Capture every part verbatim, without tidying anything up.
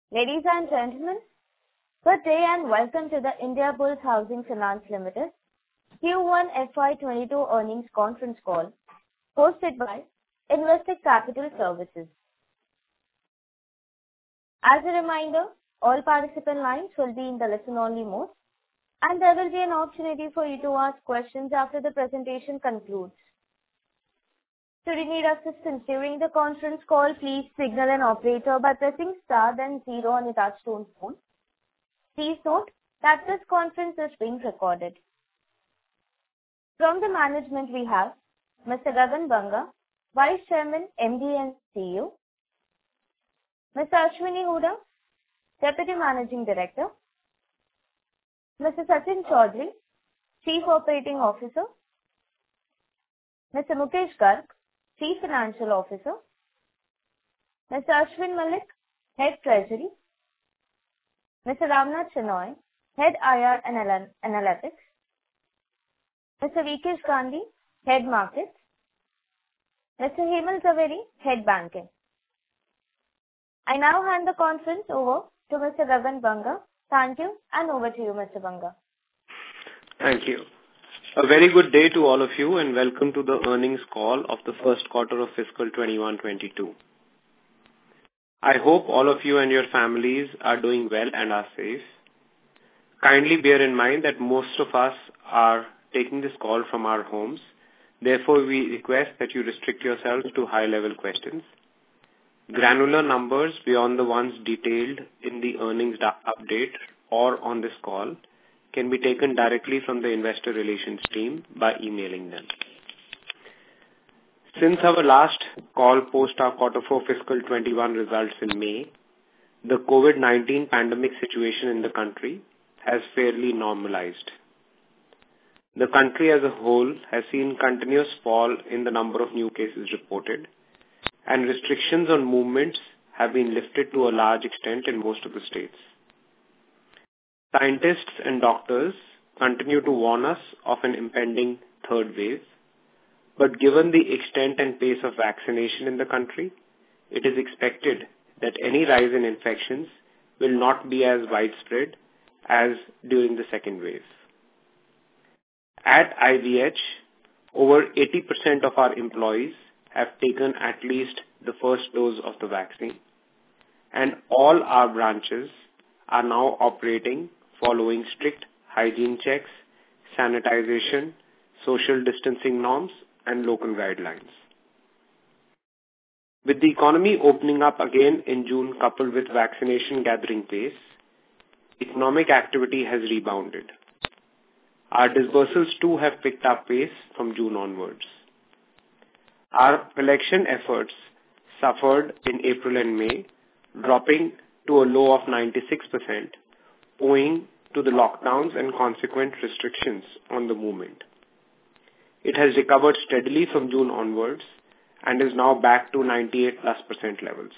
Ladies and gentlemen, good day and welcome to the Indiabulls Housing Finance Limited Q one F Y twenty-two earnings conference call hosted by Investec Capital Services. As a reminder, all participant lines will be in the listen-only mode, and there will be an opportunity for you to ask questions after the presentation concludes. Should you need assistance during the conference call, please signal an operator by pressing star then zero on your touchtone phone. Please note that this conference is being recorded. From the management we have Mister Gagan Banga, Vice Chairman, M D and C E O, Mister Ashwini Hooda, Deputy Managing Director, Mister Sachin Chaudhary, Chief Operating Officer, Mister Mukesh Garg, Chief Financial Officer, Mister Ashwin Malik, Head Treasury, Mister Ramnath Shenoy, Head I R and Analytics, Mister Vikesh Gandhi, Head Markets, Mister Hemal Zaveri, Head Banking. I now hand the conference over to Mister Gagan Banga. Thank you, and over to you, Mister Banga. Thank you. A very good day to all of you, and welcome to the earnings call of the first quarter of fiscal twenty-one twenty-two. I hope all of you and your families are doing well and are safe. Kindly bear in mind that most of us are taking this call from our homes. Therefore, we request that you restrict yourselves to high-level questions. Granular numbers beyond the ones detailed in the earnings update or on this call can be taken directly from the investor relations team by emailing them. Since our last call post our quarter four fiscal twenty-one results in May, the COVID nineteen pandemic situation in the country has fairly normalized. The country as a whole has seen continuous fall in the number of new cases reported, and restrictions on movements have been lifted to a large extent in most of the states. Scientists and doctors continue to warn us of an impending third wave, but given the extent and pace of vaccination in the country, it is expected that any rise in infections will not be as widespread as during the second wave. At I V H, over eighty percent of our employees have taken at least the first dose of the vaccine, and all our branches are now operating following strict hygiene checks, sanitization, social distancing norms, and local guidelines. With the economy opening up again in June coupled with vaccination gathering pace, economic activity has rebounded. Our disbursals too have picked up pace from June onwards. Our collection efforts suffered in April and May, dropping to a low of ninety-six percent, owing to the lockdowns and consequent restrictions on the movement. It has recovered steadily from June onwards and is now back to ninety-eight plus percent levels.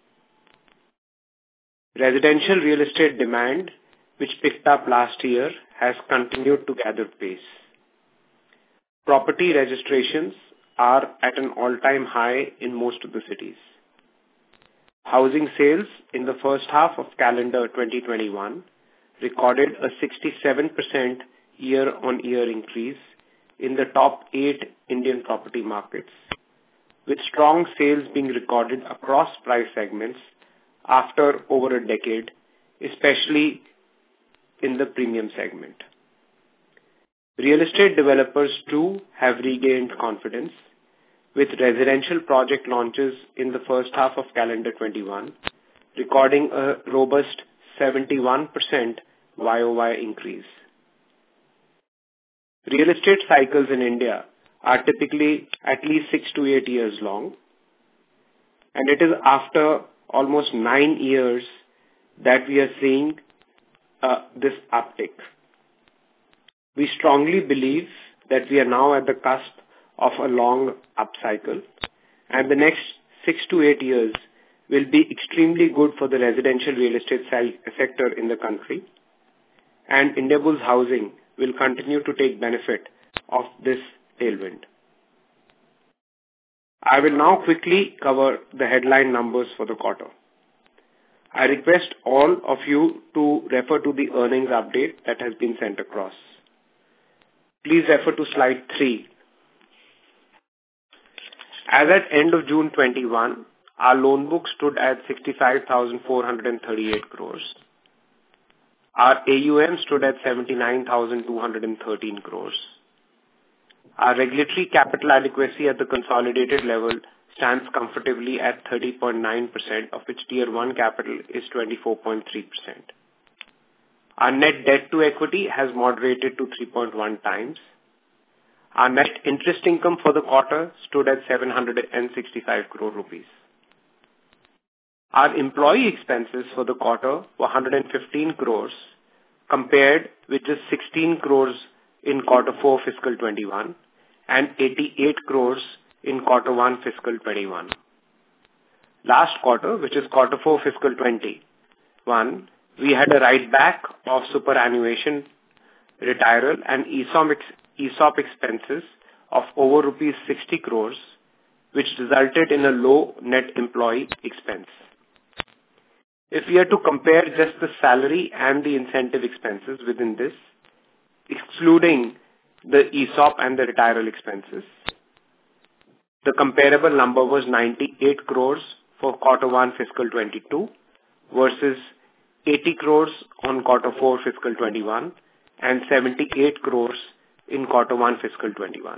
Residential real estate demand, which picked up last year, has continued to gather pace. Property registrations are at an all-time high in most of the cities. Housing sales in the first half of calendar twenty twenty-one recorded a sixty-seven percent year-on-year increase in the top eight Indian property markets, with strong sales being recorded across price segments after over a decade, especially in the premium segment. Real estate developers too have regained confidence, with residential project launches in the first half of calendar twenty-one recording a robust seventy-one percent Y O Y increase. Real estate cycles in India are typically at least six to eight years long, and it is after almost nine years that we are seeing uh, this uptick. We strongly believe that we are now at the cusp of a long upcycle, and the next six to eight years will be extremely good for the residential real estate sector in the country, and Indiabulls Housing will continue to take benefit of this tailwind. I will now quickly cover the headline numbers for the quarter. I request all of you to refer to the earnings update that has been sent across. Please refer to slide three. As at end of June twenty-one, our loan book stood at sixty-five thousand four hundred thirty-eight crores. Our A U M stood at seventy-nine thousand two hundred thirteen crores. Our regulatory capital adequacy at the consolidated level stands comfortably at thirty point nine percent, of which Tier one capital is twenty-four point three percent. Our net debt to equity has moderated to three point one times. Our net interest income for the quarter stood at seven hundred sixty-five crore rupees. Our employee expenses for the quarter were one hundred fifteen crores, compared with just sixteen crores in quarter four fiscal twenty-one and eighty-eight crores in quarter one fiscal twenty-one. Last quarter, which is quarter four fiscal twenty-one, we had a write back of superannuation, retiral and ESOP, ex- ESOP expenses of over rupees sixty crores, which resulted in a low net employee expense. If we are to compare just the salary and the incentive expenses within this, excluding the ESOP and the retiral expenses, the comparable number was ninety-eight crores for quarter one fiscal twenty-two versus eighty crores on quarter four fiscal twenty-one and seventy-eight crores in quarter one fiscal twenty-one.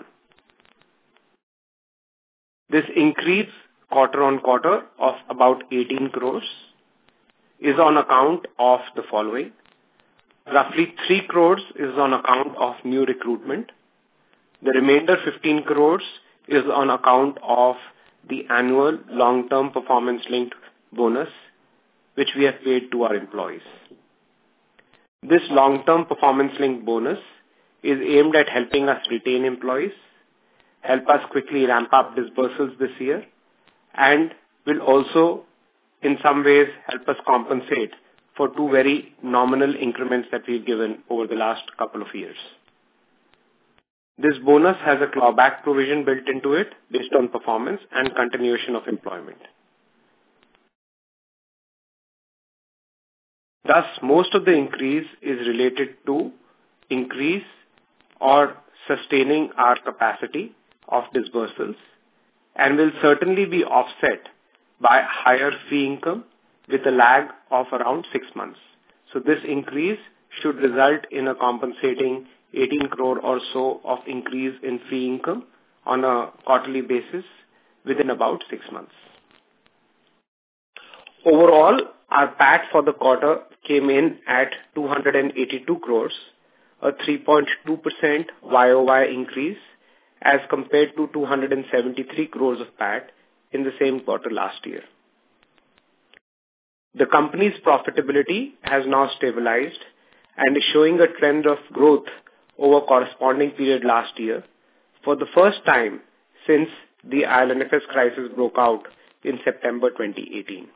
This increase quarter on quarter of about eighteen crores is on account of the following. Roughly three crores is on account of new recruitment. The remainder fifteen crores is on account of the annual long-term performance-linked bonus, which we have paid to our employees. This long-term performance-linked bonus is aimed at helping us retain employees, help us quickly ramp up disbursals this year, and will also in some ways help us compensate for two very nominal increments that we've given over the last couple of years. This bonus has a clawback provision built into it based on performance and continuation of employment. Thus, most of the increase is related to increase or sustaining our capacity of disbursals and will certainly be offset by higher fee income with a lag of around six months. So this increase should result in a compensating eighteen crore or so of increase in fee income on a quarterly basis within about six months. Overall, our P A T for the quarter came in at two hundred eighty-two crores, a three point two percent Y O Y increase as compared to two hundred seventy-three crores of P A T in the same quarter last year. The company's profitability has now stabilized and is showing a trend of growth over corresponding period last year for the first time since the I L and F S crisis broke out in September twenty eighteen.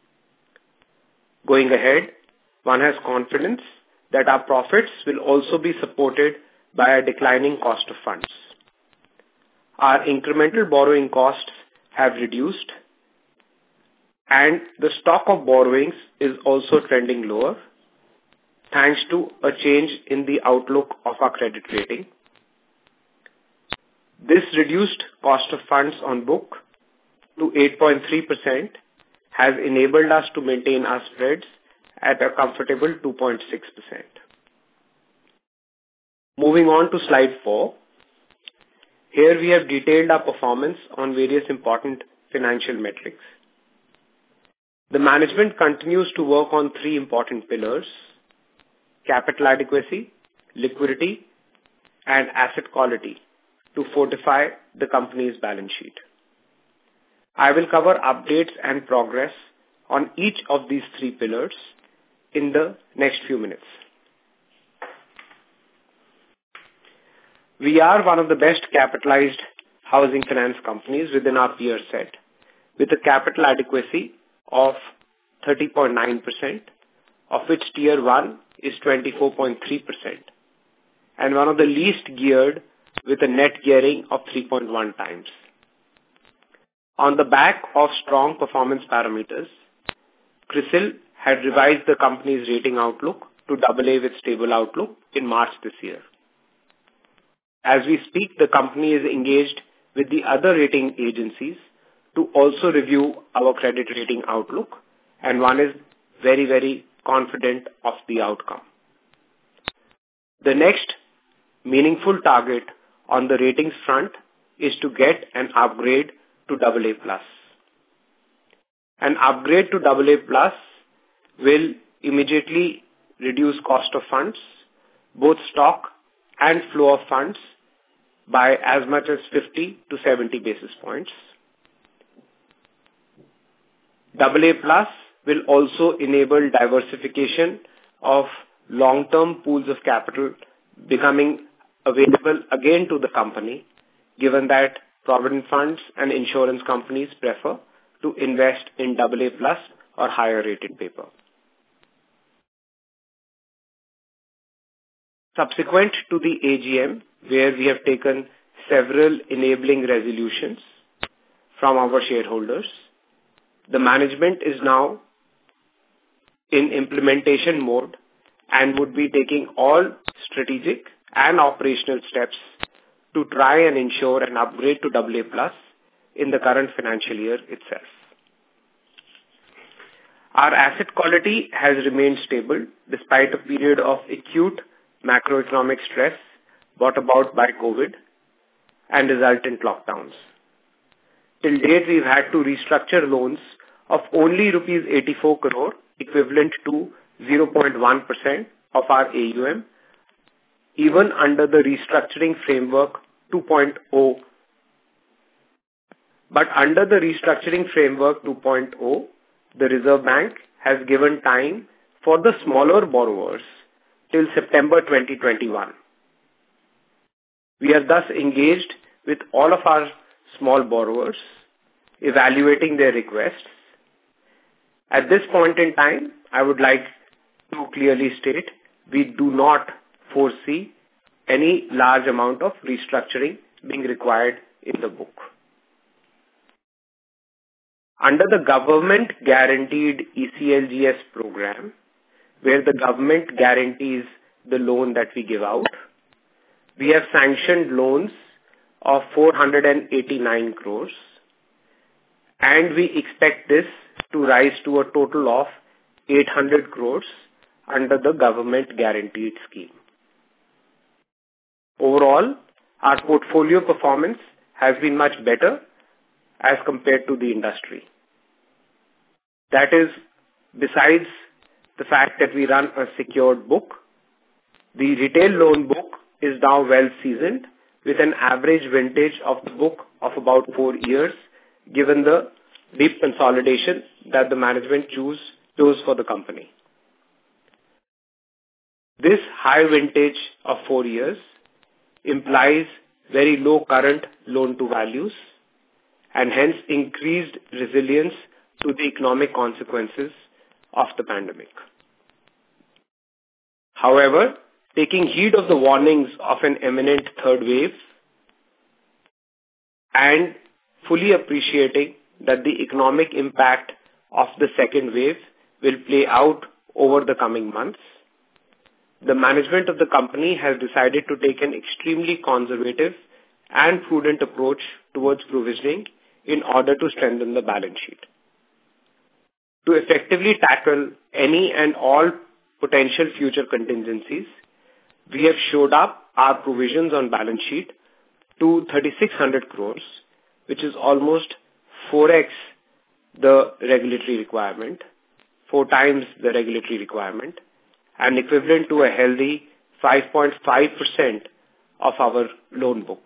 Going ahead, one has confidence that our profits will also be supported by a declining cost of funds. Our incremental borrowing costs have reduced and the stock of borrowings is also trending lower thanks to a change in the outlook of our credit rating. This reduced cost of funds on book to eight point three percent has enabled us to maintain our spreads at a comfortable two point six percent. Moving on to slide four. Here we have detailed our performance on various important financial metrics. The management continues to work on three important pillars: capital adequacy, liquidity, and asset quality to fortify the company's balance sheet. I will cover updates and progress on each of these three pillars in the next few minutes. We are one of the best capitalized housing finance companies within our peer set, with a capital adequacy of thirty point nine percent, of which Tier one is twenty-four point three percent, and one of the least geared with a net gearing of three point one times. On the back of strong performance parameters, CRISIL had revised the company's rating outlook to double A with stable outlook in March this year. As we speak, the company is engaged with the other rating agencies to also review our credit rating outlook, and one is very, very confident of the outcome. The next meaningful target on the ratings front is to get an upgrade to double A plus. An upgrade to double A plus will immediately reduce cost of funds, both stock and flow of funds, by as much as fifty to seventy basis points. double A plus will also enable diversification of long-term pools of capital becoming available again to the company, given that provident funds and insurance companies prefer to invest in double A plus or higher rated paper. Subsequent to the A G M, where we have taken several enabling resolutions from our shareholders, the management is now in implementation mode and would be taking all strategic and operational steps to try and ensure an upgrade to double A plus in the current financial year itself. Our asset quality has remained stable despite a period of acute macroeconomic stress brought about by COVID and resultant lockdowns. Till date, we've had to restructure loans of only rupees eighty-four crore, equivalent to zero point one percent of our A U M, even under the restructuring framework two point oh. But under the restructuring framework two point oh, the Reserve Bank has given time for the smaller borrowers till September twenty twenty-one. We are thus engaged with all of our small borrowers, evaluating their requests. At this point in time, I would like to clearly state we do not foresee any large amount of restructuring being required in the book. Under the government guaranteed E C L G S program, where the government guarantees the loan that we give out, we have sanctioned loans of four hundred eighty-nine crores, and we expect this to rise to a total of eight hundred crores under the government guaranteed scheme. Overall, our portfolio performance has been much better as compared to the industry. That is, besides the fact that we run a secured book, the retail loan book is now well seasoned with an average vintage of the book of about four years, given the deep consolidation that the management choose, chose for the company. This high vintage of four years implies very low current loan to values and hence increased resilience to the economic consequences of the pandemic. However, taking heed of the warnings of an imminent third wave and fully appreciating that the economic impact of the second wave will play out over the coming months, the management of the company has decided to take an extremely conservative and prudent approach towards provisioning in order to strengthen the balance sheet. To effectively tackle any and all potential future contingencies, we have shored up our provisions on balance sheet to thirty-six hundred crores, which is almost four x the regulatory requirement, four times the regulatory requirement, and equivalent to a healthy five point five percent of our loan book.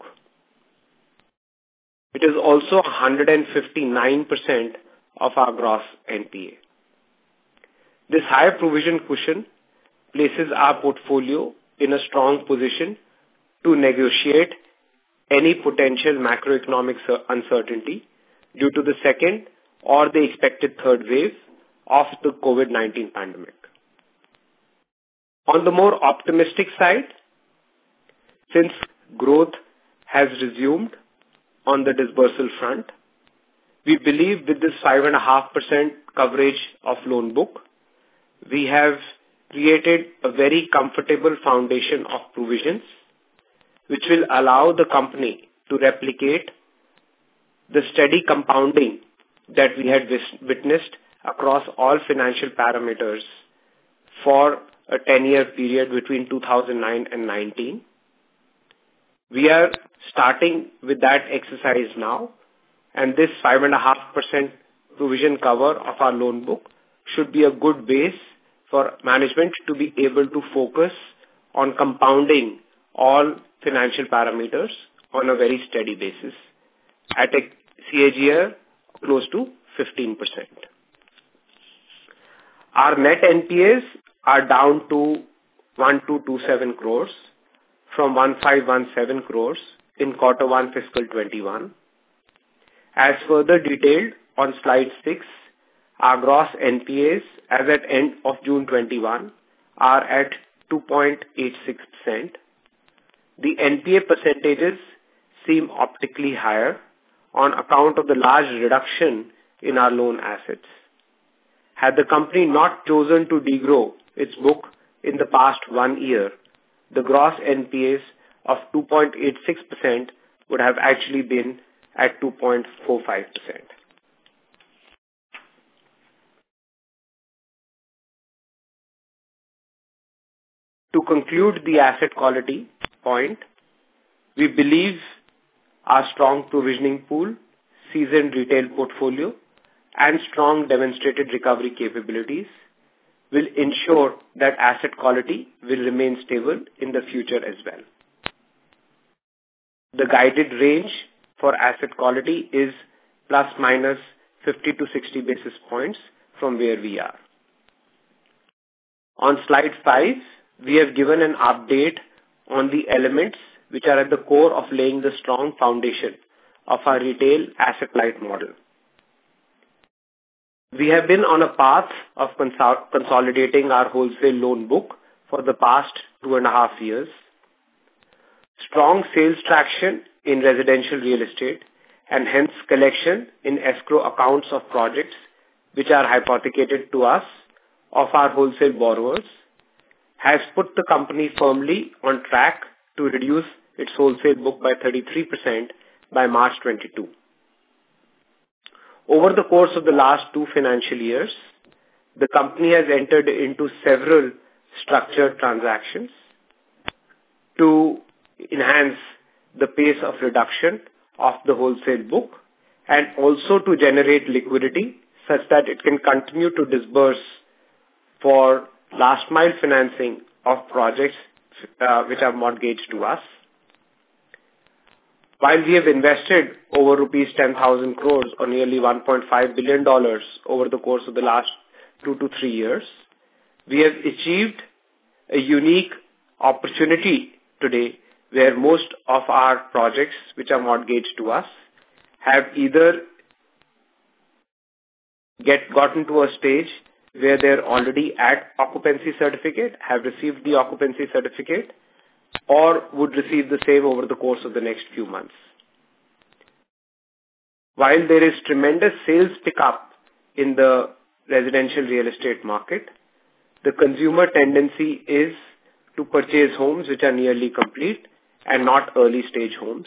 It is also one hundred fifty-nine percent of our gross N P A. This higher provision cushion places our portfolio in a strong position to negotiate any potential macroeconomic uncertainty due to the second or the expected third wave of the COVID nineteen pandemic. On the more optimistic side, since growth has resumed on the disbursal front, we believe with this five point five percent coverage of loan book, we have created a very comfortable foundation of provisions which will allow the company to replicate the steady compounding that we had witnessed across all financial parameters for a ten-year period between two thousand nine and nineteen. We are starting with that exercise now, and this five point five percent provision cover of our loan book should be a good base for management to be able to focus on compounding all financial parameters on a very steady basis at a C A G R close to fifteen percent. Our net N P As are down to one thousand two hundred twenty-seven crores from one thousand five hundred seventeen crores in quarter one fiscal twenty-one. As further detailed on slide six, our gross N P As as at end of June twenty-one are at two point eight six percent. The N P A percentages seem optically higher on account of the large reduction in our loan assets. Had the company not chosen to degrow its book in the past one year, the gross N P As of two point eight six percent would have actually been at two point four five percent. To conclude the asset quality point, we believe our strong provisioning pool, seasoned retail portfolio, and strong demonstrated recovery capabilities will ensure that asset quality will remain stable in the future as well. The guided range for asset quality is plus minus fifty to sixty basis points from where we are. On slide five, we have given an update on the elements which are at the core of laying the strong foundation of our retail asset-light model. We have been on a path of consol- consolidating our wholesale loan book for the past two and a half years. Strong sales traction in residential real estate and hence collection in escrow accounts of projects which are hypothecated to us of our wholesale borrowers has put the company firmly on track to reduce its wholesale book by thirty-three percent by March twenty-two. Over the course of the last two financial years, the company has entered into several structured transactions to enhance the pace of reduction of the wholesale book and also to generate liquidity such that it can continue to disburse for last mile financing of projects uh, which are mortgaged to us. While we have invested over rupees ten thousand crores or nearly one point five billion dollars over the course of the last two to three years, we have achieved a unique opportunity today where most of our projects which are mortgaged to us have either get gotten to a stage where they're already at occupancy certificate, have received the occupancy certificate, or would receive the same over the course of the next few months. While there is tremendous sales pickup in the residential real estate market, the consumer tendency is to purchase homes which are nearly complete and not early stage homes.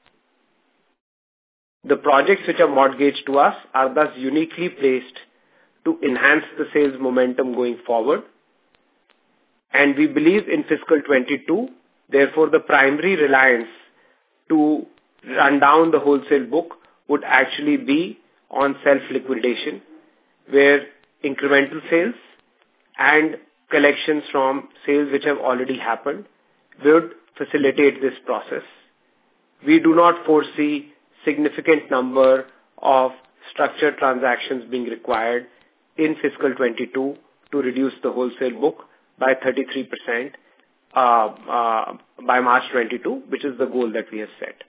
The projects which are mortgaged to us are thus uniquely placed to enhance the sales momentum going forward. And we believe in fiscal twenty-two, therefore the primary reliance to run down the wholesale book would actually be on self-liquidation, where incremental sales and collections from sales which have already happened would facilitate this process. We do not foresee significant number of structured transactions being required in fiscal twenty-two to reduce the wholesale book by thirty-three percent uh, uh, by March twenty-two, which is the goal that we have set.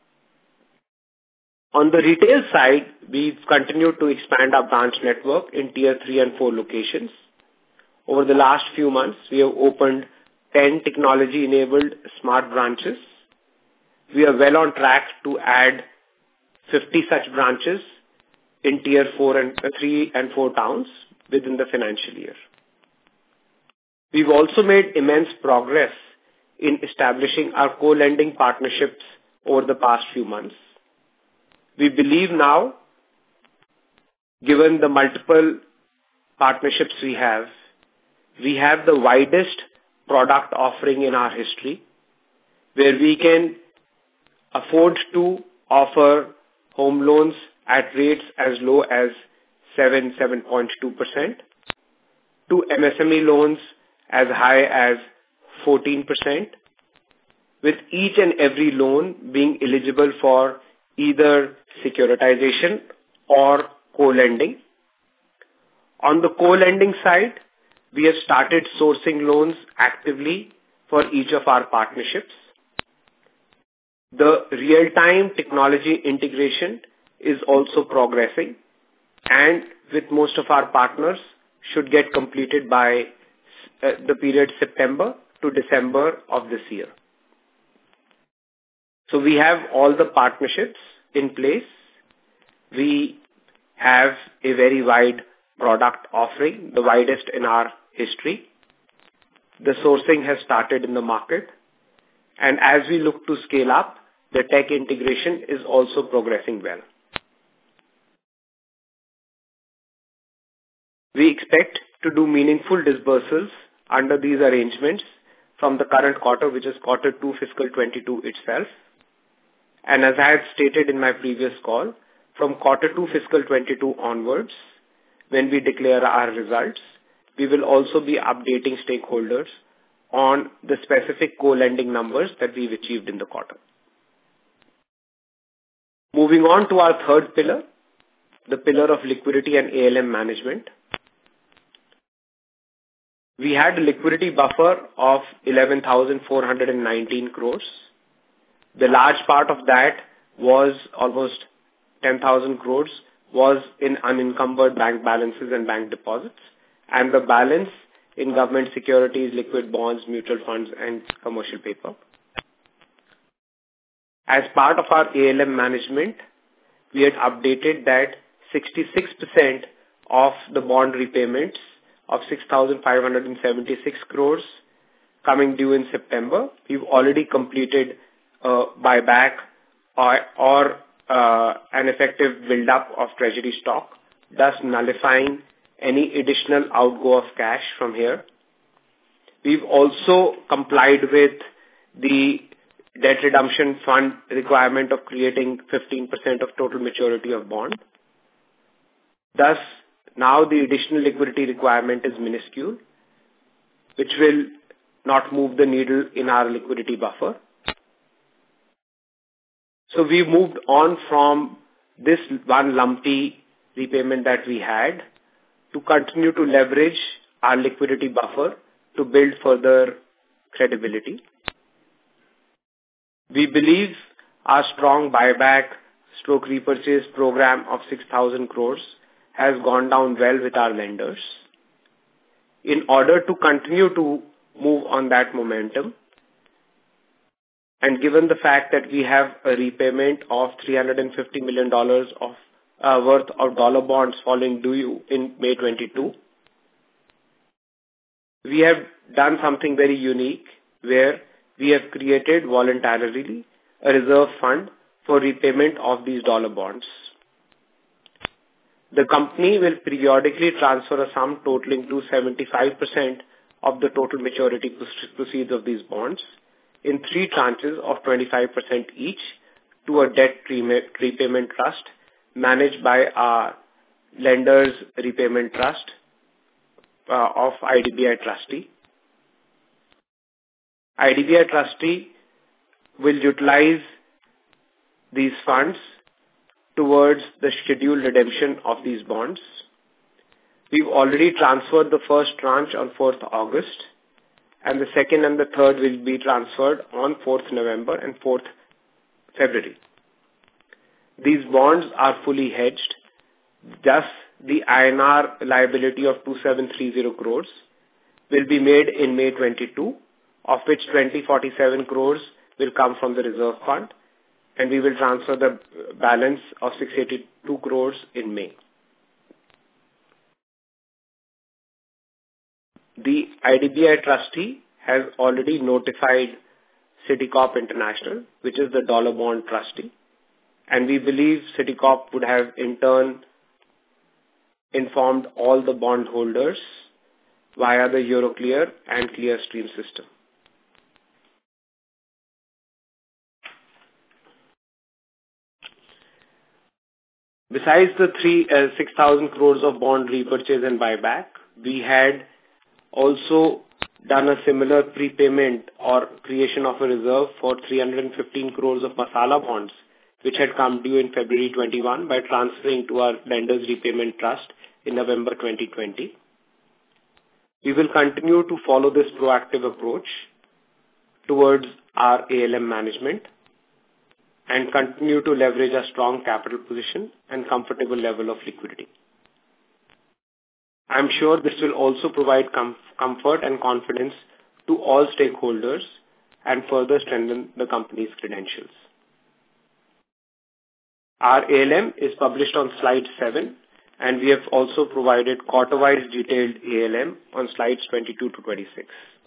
On the retail side, we've continued to expand our branch network in tier three and four locations. Over the last few months, we have opened ten technology-enabled smart branches. We are well on track to add fifty such branches in tier four and uh, three and four towns within the financial year. We've also made immense progress in establishing our co-lending partnerships over the past few months. We believe now, given the multiple partnerships we have, we have the widest product offering in our history, where we can afford to offer home loans at rates as low as seven, seven point two percent, to M S M E loans as high as fourteen percent, with each and every loan being eligible for either securitization or co-lending. On the co-lending side, we have started sourcing loans actively for each of our partnerships. The real-time technology integration is also progressing, and with most of our partners should get completed by uh, the period September to December of this year. So we have all the partnerships in place. We have a very wide product offering, the widest in our history. The sourcing has started in the market, and as we look to scale up, the tech integration is also progressing well. We expect to do meaningful disbursals under these arrangements from the current quarter, which is quarter two fiscal twenty-two itself. And as I had stated in my previous call, from quarter two fiscal twenty-two onwards, when we declare our results, we will also be updating stakeholders on the specific co-lending numbers that we've achieved in the quarter. Moving on to our third pillar, the pillar of liquidity and A L M management. We had a liquidity buffer of eleven thousand four hundred nineteen crores. The large part of that was almost ten thousand crores was in unencumbered bank balances and bank deposits, and the balance in government securities, liquid bonds, mutual funds, and commercial paper. As part of our A L M management, we had updated that sixty-six percent of the bond repayments of six thousand five hundred seventy-six crores coming due in September, we've already completed uh, buyback or, or uh, an effective build-up of treasury stock, thus nullifying any additional outgo of cash from here. We've also complied with the debt redemption fund requirement of creating fifteen percent of total maturity of bond. Thus, now the additional liquidity requirement is minuscule, which will not move the needle in our liquidity buffer. So we moved on from this one lumpy repayment that we had to continue to leverage our liquidity buffer to build further credibility. We believe our strong buyback stroke repurchase program of six thousand crores has gone down well with our lenders. In order to continue to move on that momentum, and given the fact that we have a repayment of three hundred fifty million dollars of uh, worth of dollar bonds falling due in May twenty-two, we have done something very unique where we have created voluntarily a reserve fund for repayment of these dollar bonds. The company will periodically transfer a sum totaling to seventy-five percent of the total maturity proceeds of these bonds in three tranches of twenty-five percent each to a debt repayment trust managed by our lenders repayment trust uh, of I D B I Trustee. I D B I Trustee will utilize these funds towards the scheduled redemption of these bonds. We've already transferred the first tranche on fourth August, and the second and the third will be transferred on fourth November and fourth February. These bonds are fully hedged. Thus, the I N R liability of two thousand seven hundred thirty crores will be made in May twenty-two, of which two thousand forty-seven crores will come from the reserve fund, and we will transfer the balance of six hundred eighty-two crores in May. the I D B I trustee has already notified Citicorp International, which is the dollar bond trustee, and we believe Citicorp would have in turn informed all the bondholders via the Euroclear and Clearstream system. Besides the three uh, six thousand crores of bond repurchase and buyback, we had also done a similar prepayment or creation of a reserve for three hundred fifteen crores of masala bonds, which had come due in February twenty-one by transferring to our lenders repayment trust in November twenty twenty. We will continue to follow this proactive approach towards our A L M management and continue to leverage a strong capital position and comfortable level of liquidity. I'm sure this will also provide com- comfort and confidence to all stakeholders and further strengthen the company's credentials. Our A L M is published on slide seven, and we have also provided quarter-wise detailed A L M on slides twenty-two to twenty-six.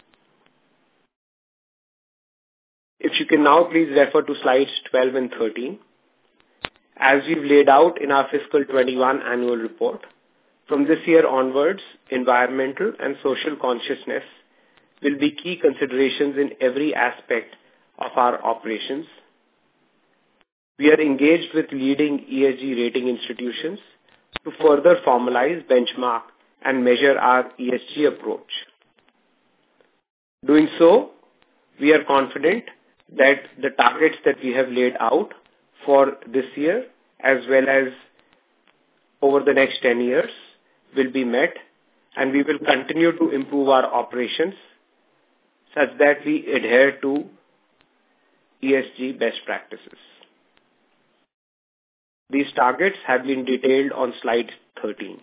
If you can now please refer to slides twelve and thirteen. As we've laid out in our fiscal twenty-one annual report, from this year onwards, environmental and social consciousness will be key considerations in every aspect of our operations. We are engaged with leading E S G rating institutions to further formalize, benchmark, and measure our E S G approach. Doing so, we are confident that the targets that we have laid out for this year as well as over the next ten years will be met, and we will continue to improve our operations such that we adhere to E S G best practices. These targets have been detailed on slide thirteen.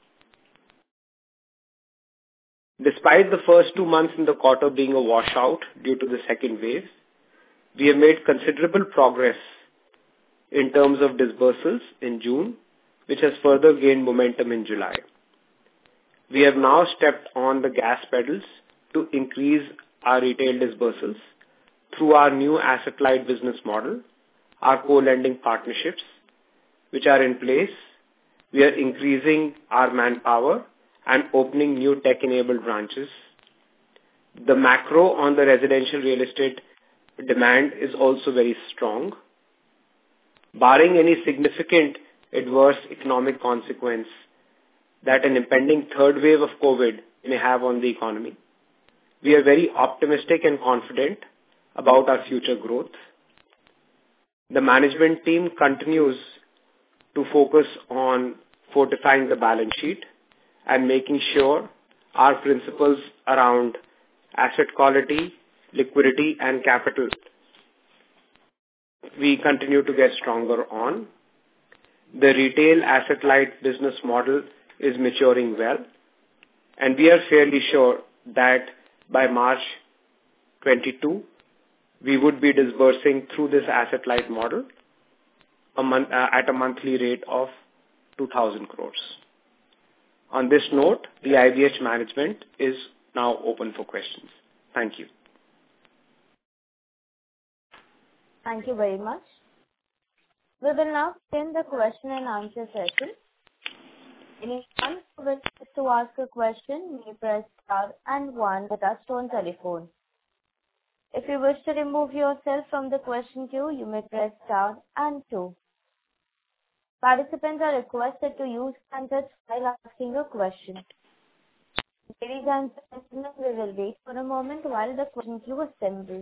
Despite the first two months in the quarter being a washout due to the second wave, we have made considerable progress in terms of disbursals in June, which has further gained momentum in July. We have now stepped on the gas pedals to increase our retail disbursals through our new asset-light business model, our co-lending partnerships, which are in place. We are increasing our manpower and opening new tech-enabled branches. The macro on the residential real estate demand is also very strong. Barring any significant adverse economic consequence that an impending third wave of COVID may have on the economy, we are very optimistic and confident about our future growth. The management team continues to focus on fortifying the balance sheet and making sure our principles around asset quality, liquidity, and capital we continue to get stronger on. The retail asset-light business model is maturing well, and we are fairly sure that by March twenty-two, we would be disbursing through this asset-light model a month, uh, at a monthly rate of two thousand crores. On this note, the I B H management is now open for questions. Thank you. Thank you very much. We will now begin the question and answer session. Anyone who wishes to ask a question may press star and one with a touchtone telephone. If you wish to remove yourself from the question queue, you may press star and two. Participants are requested to use handsets while asking a question. Ladies and gentlemen, we will wait for a moment while the question queue assembles.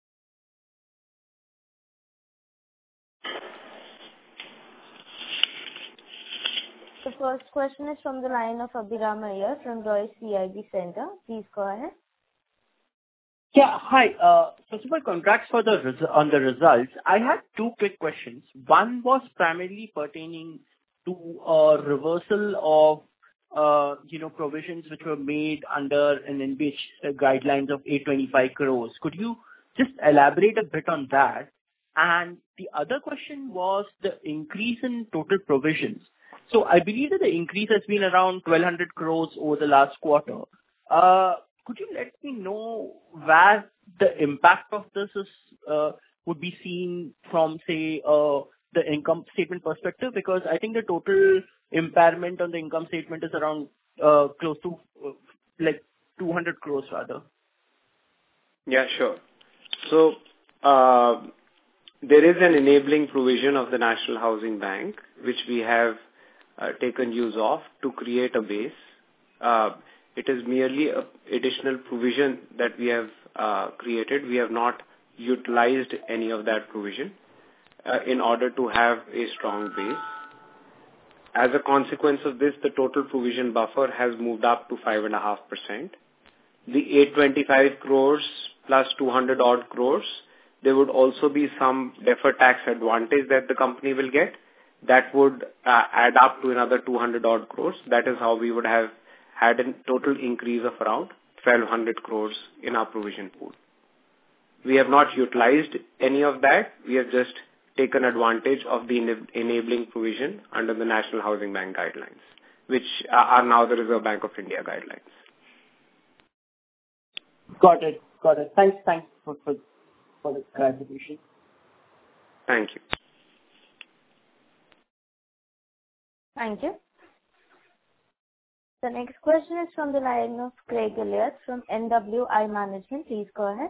The first question is from the line of Abhiram Iyer from Royce C I B Center. Please go ahead. Yeah, hi. Uh, first of all, congrats for the res- on the results. I had two quick questions. One was primarily pertaining to a reversal of, uh, you know, provisions which were made under an N B H guidelines of eight hundred twenty-five crores. Could you just elaborate a bit on that? And the other question was the increase in total provisions. So I believe that the increase has been around twelve hundred crores over the last quarter. Uh, could you let me know where the impact of this is uh, would be seen from, say, uh, the income statement perspective? Because I think the total impairment on the income statement is around uh, close to uh, like two hundred crores rather. Yeah, sure. So, uh, there is an enabling provision of the National Housing Bank, which we have uh, taken use of to create a base. Uh, it is merely an additional provision that we have uh, created. We have not utilized any of that provision uh, in order to have a strong base. As a consequence of this, the total provision buffer has moved up to five point five percent. The eight hundred twenty-five crores plus two hundred odd crores, there would also be some deferred tax advantage that the company will get. That would uh, add up to another two hundred odd crores. That is how we would have had a total increase of around twelve hundred crores in our provision pool. We have not utilized any of that. We have just taken advantage of the enabling provision under the National Housing Bank guidelines, which are now the Reserve Bank of India guidelines. Got it. Got it. Thanks. Thanks for, for, for the clarification. Thank you. Thank you. The next question is from the line of Craig Elliott from N W I Management. Please go ahead.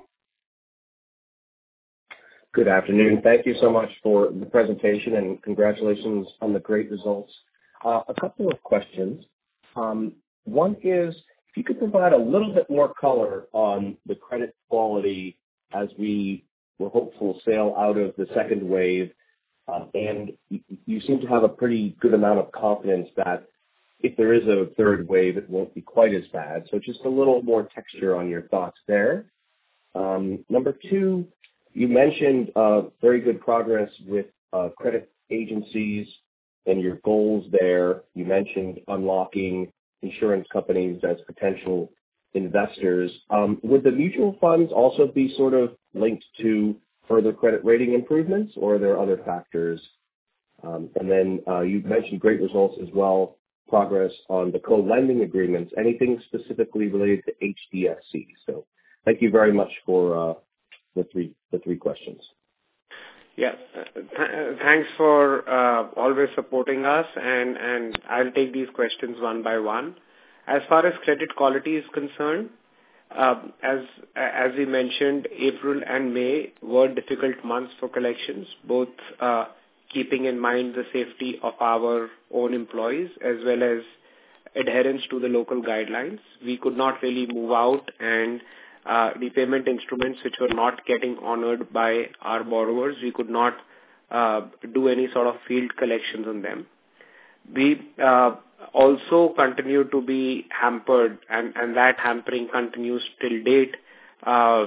Good afternoon. Thank you so much for the presentation and congratulations on the great results. Uh, a couple of questions. Um, one is, if you could provide a little bit more color on the credit quality as we were hopeful sail out of the second wave, uh, and you, you seem to have a pretty good amount of confidence that if there is a third wave, it won't be quite as bad. So just a little more texture on your thoughts there. Um, number two, you mentioned uh, very good progress with uh, credit agencies and your goals there. You mentioned unlocking insurance companies as potential investors. Um, would the mutual funds also be sort of linked to further credit rating improvements, or are there other factors? Um, and then uh, you mentioned great results as well, progress on the co-lending agreements. Anything specifically related to H D F C? So thank you very much for uh, the three the three questions. Yeah, th- thanks for uh, always supporting us, and, and I'll take these questions one by one. As far as credit quality is concerned, uh, as as we mentioned, April and May were difficult months for collections, both uh, keeping in mind the safety of our own employees as well as adherence to the local guidelines. We could not really move out, and Uh, the payment instruments which were not getting honored by our borrowers, we could not uh, do any sort of field collections on them. We uh, also continue to be hampered, and, and that hampering continues till date uh,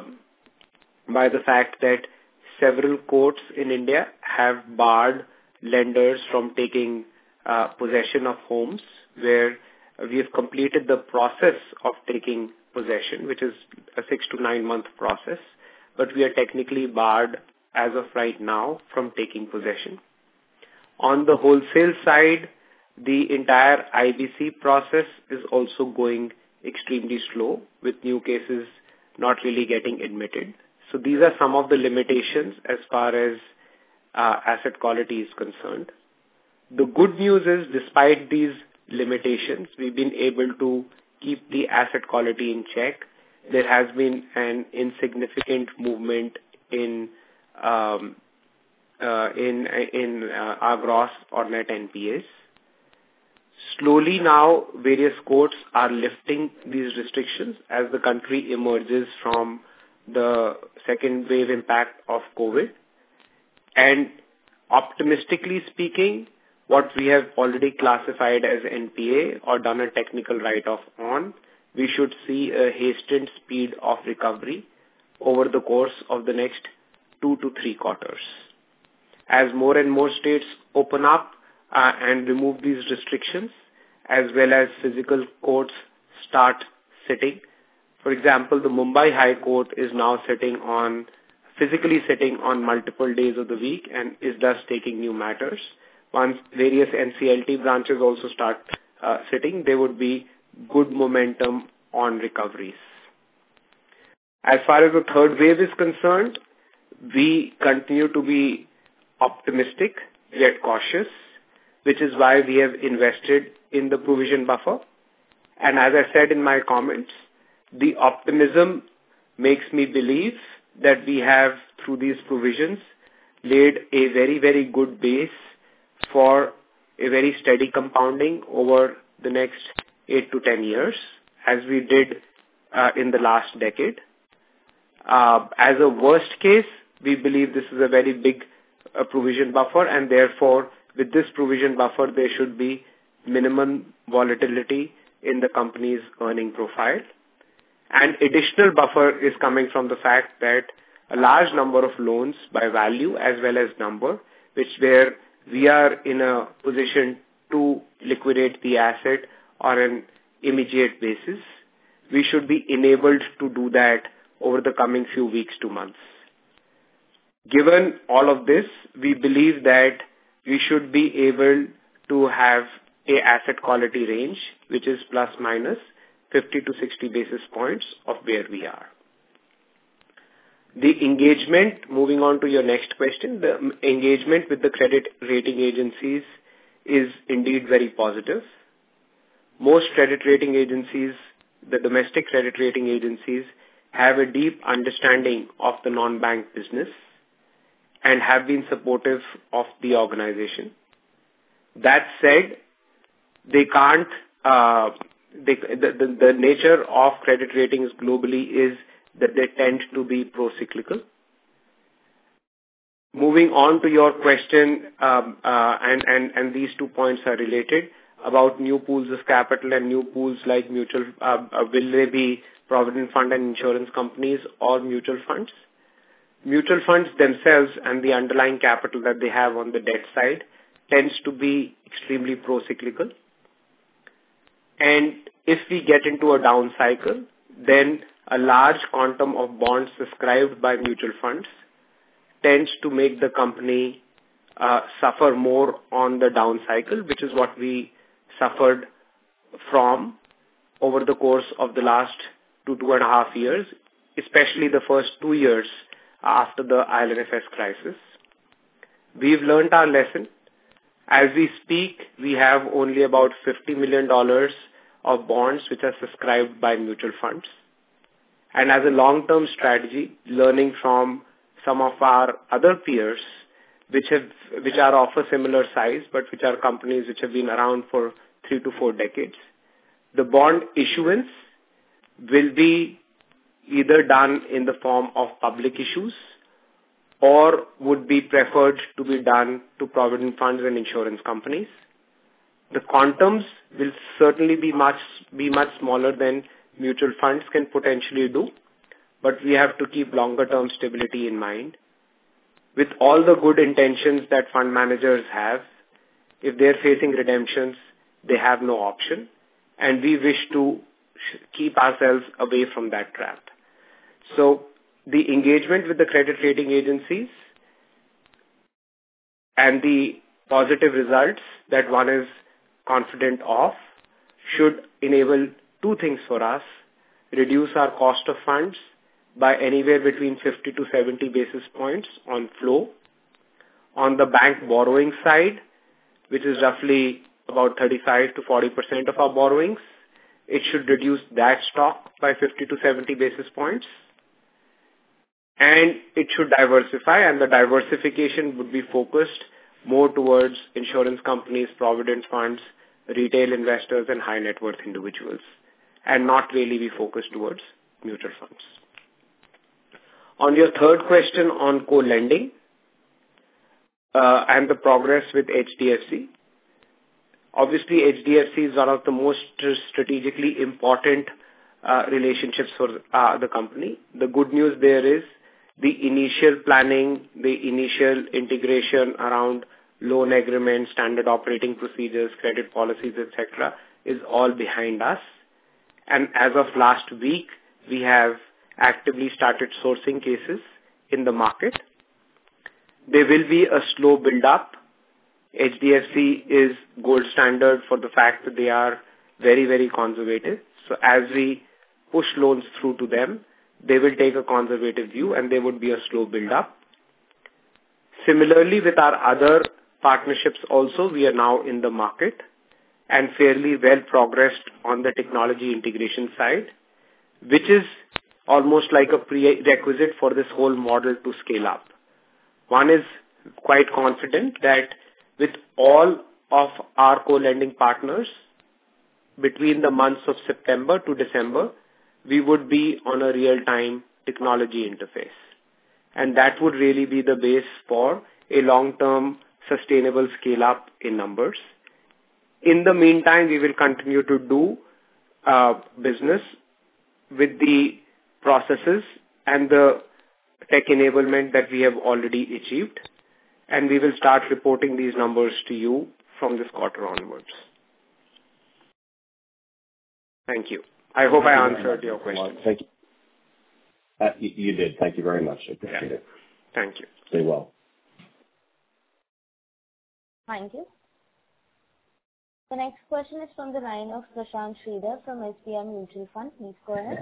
by the fact that several courts in India have barred lenders from taking uh, possession of homes where we have completed the process of taking possession, which is a six to nine month process, but we are technically barred as of right now from taking possession. On the wholesale side, the entire I B C process is also going extremely slow, with new cases not really getting admitted. So these are some of the limitations as far as uh, asset quality is concerned. The good news is, despite these limitations, we've been able to keep the asset quality in check. There has been an insignificant movement in um, uh, in in uh, our gross or net N P As. Slowly now, various courts are lifting these restrictions as the country emerges from the second wave impact of COVID. And optimistically speaking, what we have already classified as N P A or done a technical write-off on, we should see a hastened speed of recovery over the course of the next two to three quarters. As more and more states open up uh, and remove these restrictions, as well as physical courts start sitting. For example, the Mumbai High Court is now sitting on, physically sitting on multiple days of the week and is thus taking new matters. Once various N C L T branches also start uh, sitting, there would be good momentum on recoveries. As far as the third wave is concerned, we continue to be optimistic yet cautious, which is why we have invested in the provision buffer. And as I said in my comments, the optimism makes me believe that we have, through these provisions, laid a very, very good base for a very steady compounding over the next eight to ten years, as we did uh, in the last decade. Uh, as a worst case, we believe this is a very big uh, provision buffer, and therefore, with this provision buffer, there should be minimum volatility in the company's earning profile. And additional buffer is coming from the fact that a large number of loans by value as well as number, which where we are in a position to liquidate the asset on an immediate basis, we should be enabled to do that over the coming few weeks to months. Given all of this, we believe that we should be able to have a asset quality range, which is plus minus fifty to sixty basis points of where we are. The engagement, moving on to your next question, the engagement with the credit rating agencies is indeed very positive. Most credit rating agencies, the domestic credit rating agencies, have a deep understanding of the non-bank business and have been supportive of the organization. That said, they can't, uh, they, the, the, the nature of credit ratings globally is that they tend to be pro-cyclical. Moving on to your question, um, uh, and, and, and these two points are related, about new pools of capital and new pools like mutual, uh, uh, will they be provident fund and insurance companies or mutual funds? Mutual funds themselves and the underlying capital that they have on the debt side tends to be extremely pro-cyclical. And if we get into a down cycle, then a large quantum of bonds subscribed by mutual funds tends to make the company uh, suffer more on the down cycle, which is what we suffered from over the course of the last two, two and a half years, especially the first two years after the I L N F S crisis. We've learned our lesson. As we speak, we have only about fifty million dollars of bonds which are subscribed by mutual funds. And as a long-term strategy, learning from some of our other peers, which have, which are of a similar size, but which are companies which have been around for three to four decades, the bond issuance will be either done in the form of public issues or would be preferred to be done to provident funds and insurance companies. The quantums will certainly be much, be much smaller than mutual funds can potentially do, but we have to keep longer-term stability in mind. With all the good intentions that fund managers have, if they're facing redemptions, they have no option, and we wish to keep ourselves away from that trap. So the engagement with the credit rating agencies and the positive results that one is confident of should enable two things for us: reduce our cost of funds by anywhere between fifty to seventy basis points on flow. On the bank borrowing side, which is roughly about thirty-five to forty percent of our borrowings, it should reduce that stock by fifty to seventy basis points. And it should diversify, and the diversification would be focused more towards insurance companies, provident funds, retail investors, and high net worth individuals, and not really be focused towards mutual funds. On your third question on co-lending uh, and the progress with H D F C, obviously H D F C is one of the most strategically important uh, relationships for uh, the company. The good news there is the initial planning, the initial integration around loan agreements, standard operating procedures, credit policies, et cetera, is all behind us. And as of last week, we have actively started sourcing cases in the market. There will be a slow build-up. H D F C is gold standard for the fact that they are very, very conservative. So as we push loans through to them, they will take a conservative view and there would be a slow build-up. Similarly, with our other partnerships also, we are now in the market and fairly well progressed on the technology integration side, which is almost like a prerequisite for this whole model to scale up. One is quite confident that with all of our co-lending partners, between the months of September to December, we would be on a real-time technology interface. And that would really be the base for a long-term sustainable scale-up in numbers. In the meantime, we will continue to do uh, business with the processes and the tech enablement that we have already achieved, and we will start reporting these numbers to you from this quarter onwards. Thank you. I hope I answered your question. Thank you. Uh, you, you did. Thank you very much. I appreciate yeah. it. Thank you. Stay well. Thank you. The next question is from the line of Prashant Sridhar from S B I Mutual Fund. Please go ahead.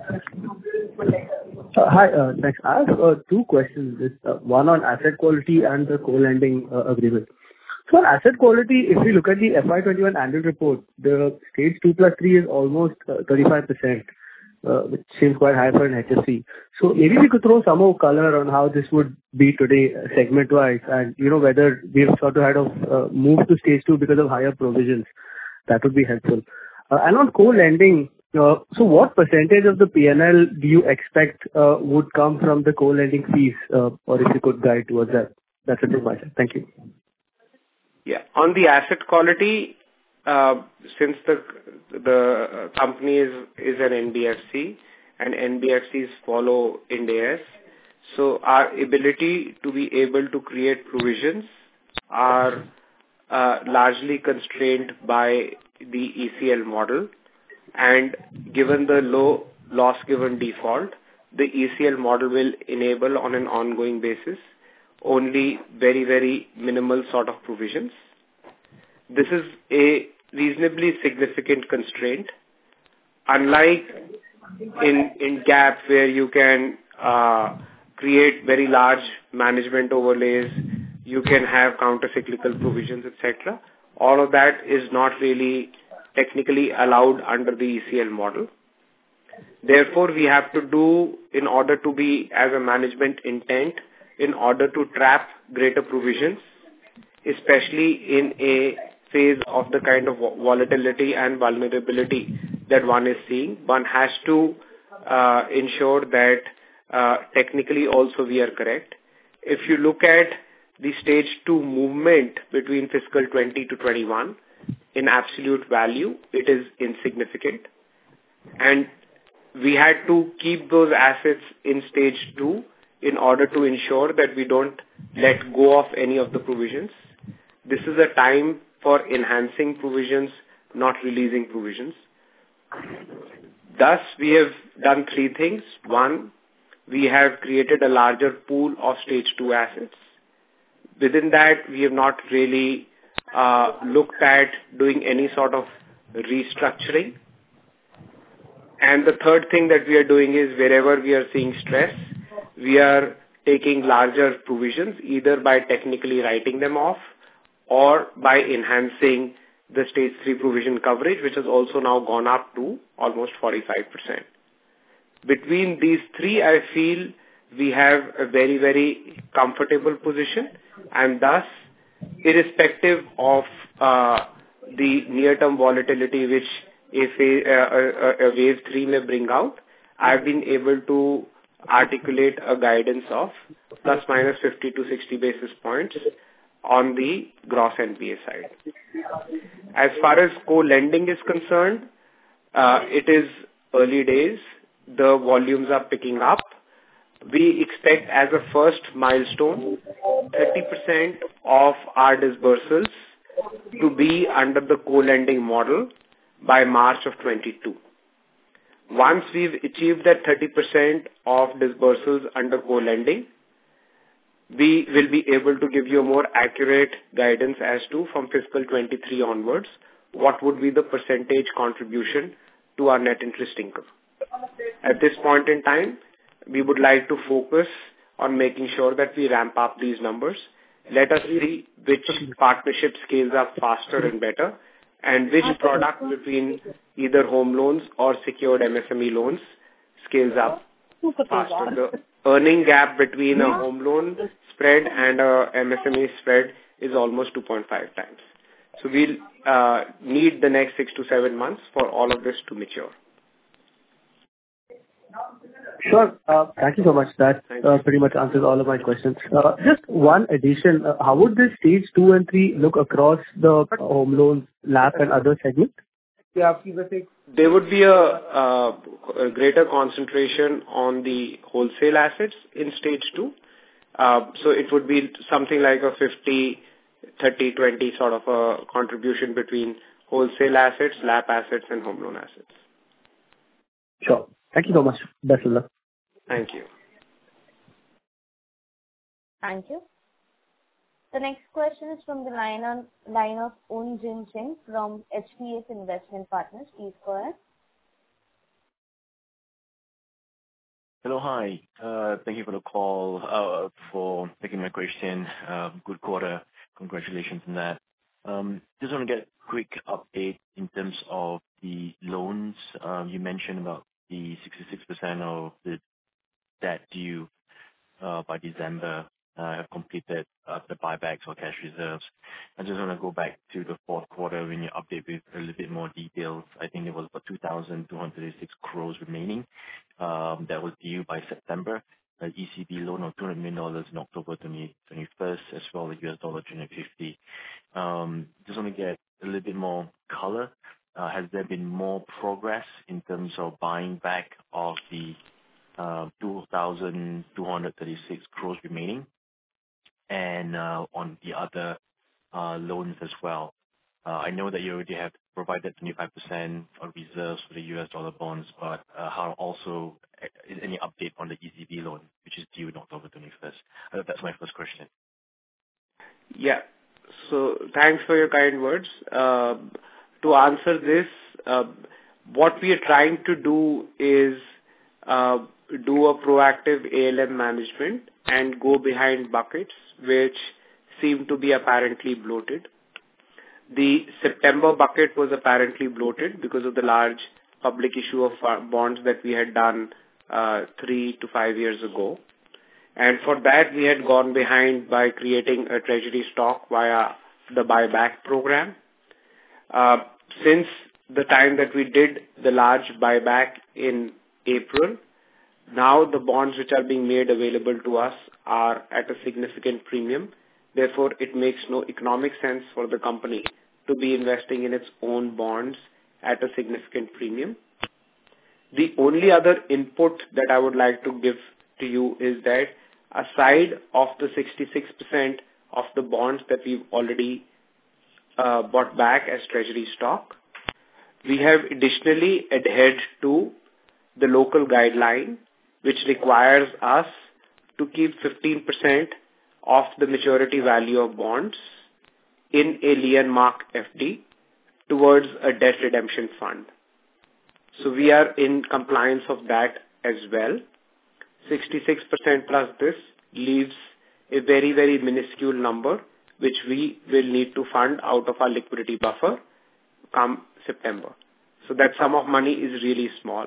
Uh, hi, uh, thanks. I have uh, two questions. This, uh, one on asset quality and the co-lending uh, agreement. So on asset quality, if we look at the F Y twenty-one annual report, the stage two plus three is almost uh, thirty-five percent, uh, which seems quite high for an H F C. So maybe we could throw some more color on how this would be today uh, segment-wise, and you know whether we've sort of had of uh, moved to stage two because of higher provisions. That would be helpful. Uh, and on co-lending, uh, so what percentage of the P and L do you expect uh, would come from the co-lending fees, uh, or if you could guide towards that? That's it from my side. Thank you. Yeah. On the asset quality, uh, since the the company is is an N B F C and N B F Cs follow Ind A S, so our ability to be able to create provisions are uh, largely constrained by the E C L model, and given the low loss given default, the E C L model will enable on an ongoing basis only very, very minimal sort of provisions. This is a reasonably significant constraint. Unlike in, in G A P, where you can uh, create very large management overlays, you can have counter-cyclical provisions, et cetera. All of that is not really technically allowed under the E C L model. Therefore, we have to do, in order to be as a management intent, in order to trap greater provisions, especially in a phase of the kind of volatility and vulnerability that one is seeing, one has to uh, ensure that uh, technically also we are correct. If you look at the stage two movement between fiscal twenty to twenty-one, in absolute value, it is insignificant. And we had to keep those assets in stage two in order to ensure that we don't let go of any of the provisions. This is a time for enhancing provisions, not releasing provisions. Thus, we have done three things. One, we have created a larger pool of stage two assets. Within that, we have not really uh, looked at doing any sort of restructuring. And the third thing that we are doing is wherever we are seeing stress, we are taking larger provisions, either by technically writing them off or by enhancing the stage three provision coverage, which has also now gone up to almost forty-five percent. Between these three, I feel we have a very, very comfortable position, and thus, irrespective of uh, the near-term volatility which a, phase, uh, a, a wave three may bring out, I've been able to articulate a guidance of plus minus fifty to sixty basis points on the gross N P A side. As far as co-lending is concerned, uh, it is early days. The volumes are picking up. We expect as a first milestone, thirty percent of our disbursals to be under the co-lending model by March of twenty-two. Once we've achieved that thirty percent of disbursals under co-lending, we will be able to give you a more accurate guidance as to, from fiscal twenty-three onwards, what would be the percentage contribution to our net interest income. At this point in time, we would like to focus on making sure that we ramp up these numbers. Let us see which partnership scales up faster and better, and which product between either home loans or secured M S M E loans scales up faster. The earning gap between a home loan spread and a M S M E spread is almost two point five times. So we'll uh, need the next six to seven months for all of this to mature. Sure. Uh, Thank you so much. That uh, pretty much answers all of my questions. Uh, Just one addition. Uh, How would this stage two and three look across the home loans, L A P, and other segments? There would be a, uh, a greater concentration on the wholesale assets in stage two. Uh, so it would be something like a fifty, thirty, twenty sort of a contribution between wholesale assets, L A P assets, and home loan assets. Sure. Thank you so much. Best of luck. Thank you. Thank you. The next question is from the line on line of Un Jin Ching from H D S Investment Partners. Please go ahead. Hello, hi. Uh, thank you for the call, uh, for taking my question. Uh, good quarter. Congratulations on that. Um, just want to get a quick update in terms of the loans. Um, you mentioned about the sixty-six percent of the debt due uh, by December uh, have completed uh, the buybacks or cash reserves. I just want to go back to the fourth quarter when you update with a little bit more details. I think there was about two thousand two hundred thirty-six crores remaining um, that was due by September. The E C B loan of two hundred million dollars in October twenty-first, as well as U S dollar two hundred fifty. Um, just want to get a little bit more color. Uh, has there been more progress in terms of buying back of the uh, two thousand two hundred thirty-six crores remaining, and uh, on the other uh, loans as well? Uh, I know that you already have provided twenty-five percent of reserves for the U S dollar bonds, but uh, how also is any update on the E C B loan, which is due in October twenty-first? Uh, that's my first question. Yeah. So thanks for your kind words. Uh, to answer this, uh, what we are trying to do is uh, do a proactive A L M management and go behind buckets which seem to be apparently bloated. The September bucket was apparently bloated because of the large public issue of bonds that we had done uh, three to five years ago. And for that, we had gone behind by creating a treasury stock via the buyback program. Uh, since the time that we did the large buyback in April, now the bonds which are being made available to us are at a significant premium. Therefore, it makes no economic sense for the company to be investing in its own bonds at a significant premium. The only other input that I would like to give to you is that aside of the sixty-six percent of the bonds that we've already uh, bought back as treasury stock, we have additionally adhered to the local guideline, which requires us to keep fifteen percent of the maturity value of bonds in a lien mark F D towards a debt redemption fund. So we are in compliance of that as well. sixty-six percent plus this leaves a very, very minuscule number, which we will need to fund out of our liquidity buffer come September. So that sum of money is really small.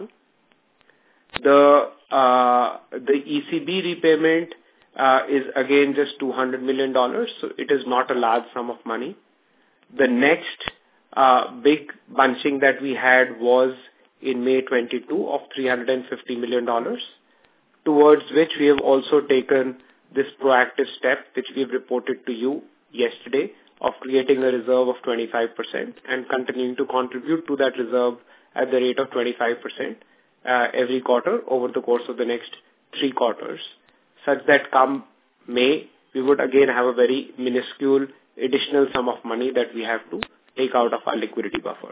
The, uh, the E C B repayment uh, is again just two hundred million dollars, so it is not a large sum of money. The next uh, big bunching that we had was in May twenty-two of three hundred fifty million dollars, towards which we have also taken this proactive step, which we have reported to you yesterday, of creating a reserve of twenty-five percent and continuing to contribute to that reserve at the rate of twenty-five percent uh, every quarter over the course of the next three quarters, such that come May, we would again have a very minuscule additional sum of money that we have to take out of our liquidity buffer.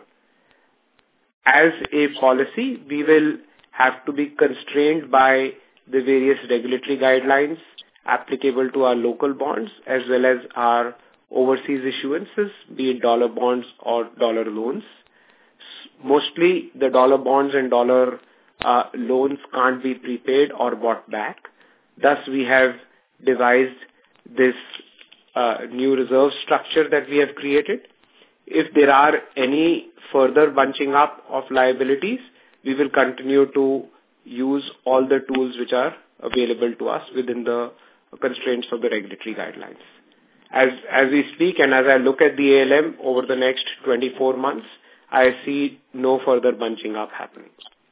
As a policy, we will have to be constrained by the various regulatory guidelines applicable to our local bonds as well as our overseas issuances, be it dollar bonds or dollar loans. Mostly the dollar bonds and dollar uh, loans can't be prepaid or bought back. Thus, we have devised this uh, new reserve structure that we have created. If there are any further bunching up of liabilities, we will continue to use all the tools which are available to us within the constraints of the regulatory guidelines. As as we speak and as I look at the A L M over the next twenty-four months, I see no further bunching up happening.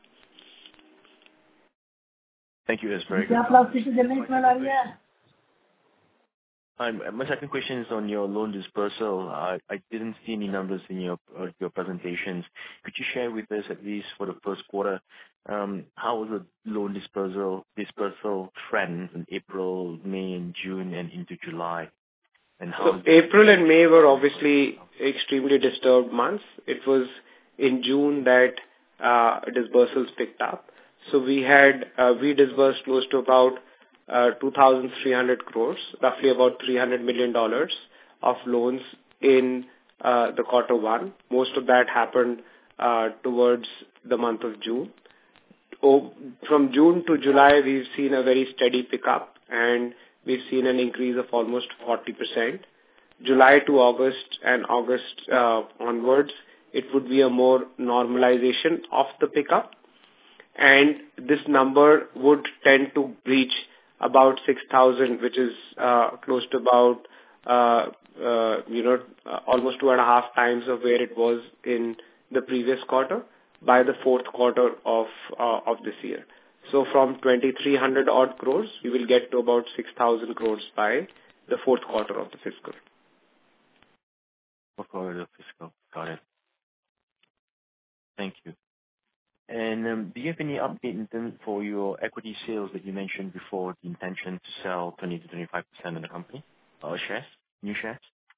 Thank you. That's very good. Um, my second question is on your loan dispersal. I, I didn't see any numbers in your uh, your presentations. Could you share with us, at least for the first quarter, um, how was the loan dispersal dispersal trend in April, May, and June, and into July? And how so April and May were obviously extremely disturbed months. It was in June that uh, dispersals picked up. So we had uh, we disbursed close to about uh, two thousand three hundred crores, roughly about three hundred million dollars of loans in uh, the quarter one. Most of that happened uh, towards the month of June. Oh, from June to July, we've seen a very steady pickup, and we've seen an increase of almost forty percent. July to August and August uh, onwards, it would be a more normalization of the pickup. And this number would tend to reach about six thousand, which is uh, close to about, uh, uh, you know, uh, almost two and a half times of where it was in the previous quarter by the fourth quarter of uh, of this year. So from twenty-three hundred odd crores, we will get to about six thousand crores by the fourth quarter of the fiscal. Fourth quarter of the fiscal. Got it. Thank you. And um, do you have any update in terms for your equity sales that you mentioned before, the intention to sell twenty to twenty-five percent of the company or shares, new shares?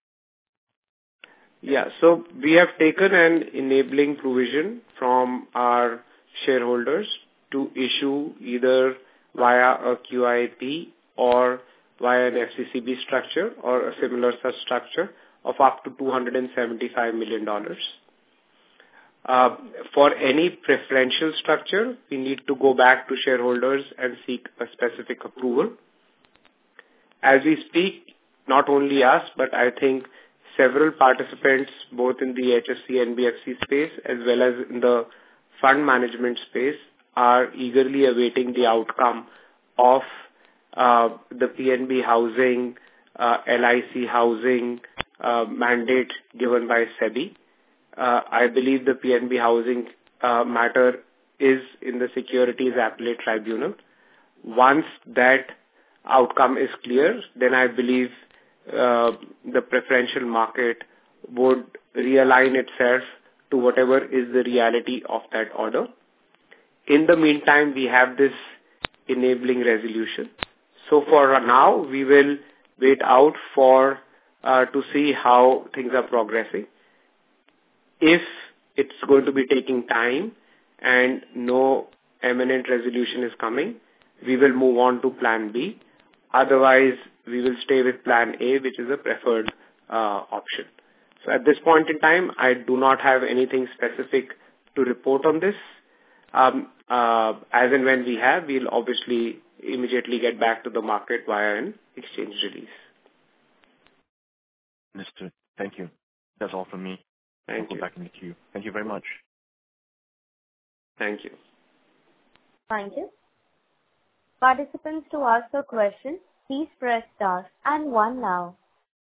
Yeah, so we have taken an enabling provision from our shareholders to issue either via a Q I P or via an F C C B structure or a similar such structure of up to two hundred seventy-five million dollars. Uh, for any preferential structure, we need to go back to shareholders and seek a specific approval. As we speak, not only us, but I think several participants, both in the H F C N B F C space as well as in the fund management space, are eagerly awaiting the outcome of uh, the P N B Housing, uh, L I C Housing uh, mandate given by SEBI. Uh, I believe the P N B Housing uh, matter is in the Securities Appellate Tribunal. Once that outcome is clear, then I believe uh, the preferential market would realign itself to whatever is the reality of that order. In the meantime, we have this enabling resolution. So for now, we will wait out for uh, to see how things are progressing. If it's going to be taking time and no imminent resolution is coming, we will move on to plan B. Otherwise, we will stay with plan A, which is a preferred uh, option. So at this point in time, I do not have anything specific to report on this. Um, uh, as and when we have, we'll obviously immediately get back to the market via an exchange release. Understood. Thank you. That's all from me. Thank I'll go you. back in the queue. Thank you very much. Thank you. Thank you. Participants, to ask a question, please press star and one now.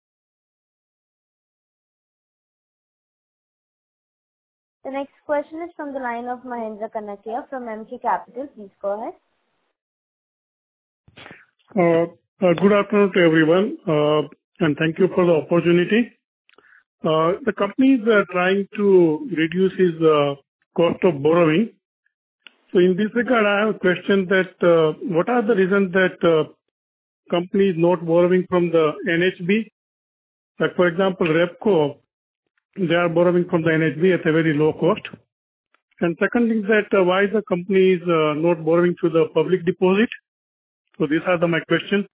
The next question is from the line of Mahendra Kanakia from M K Capital. Please go ahead. Uh, uh, good afternoon to everyone, uh, and thank you for the opportunity. Uh, the company is uh, trying to reduce its uh, cost of borrowing. So in this regard, I have a question that uh, what are the reasons that uh, company is not borrowing from the N H B? Like for example, Repco, they are borrowing from the N H B at a very low cost. And second thing is that uh, why the company is uh, not borrowing through the public deposit? So these are the, my questions.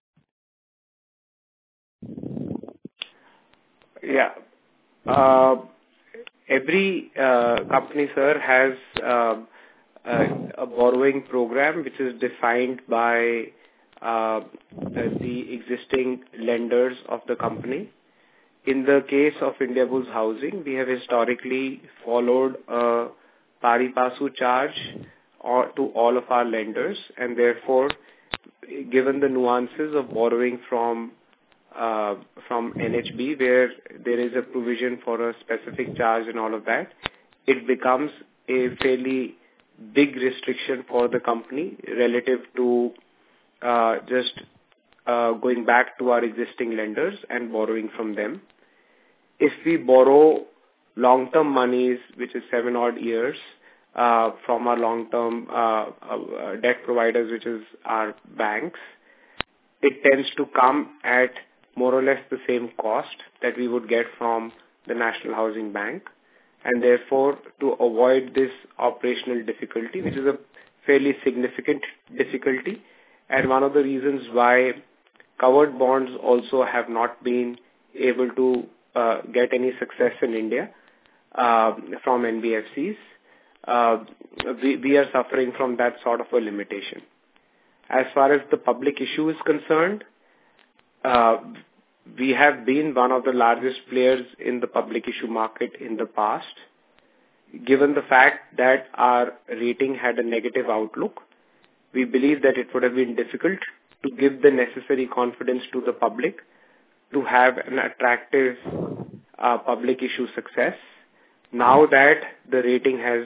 Yeah. Uh, every uh, company, sir, has uh, uh, a borrowing program which is defined by uh, the existing lenders of the company. In the case of Indiabulls Housing, we have historically followed a pari passu charge or to all of our lenders, and therefore, given the nuances of borrowing from uh, from N H B, where there is a provision for a specific charge and all of that, it becomes a fairly big restriction for the company relative to uh, just uh, going back to our existing lenders and borrowing from them. If we borrow long-term monies, which is seven odd years, uh, from our long-term uh, uh, debt providers, which is our banks, it tends to come at more or less the same cost that we would get from the National Housing Bank. And therefore, to avoid this operational difficulty, which is a fairly significant difficulty, and one of the reasons why covered bonds also have not been able to uh, get any success in India uh, from N B F Cs, uh, we, we are suffering from that sort of a limitation. As far as the public issue is concerned, uh, we have been one of the largest players in the public issue market in the past. Given the fact that our rating had a negative outlook, we believe that it would have been difficult to give the necessary confidence to the public to have an attractive uh, public issue success. Now that the rating has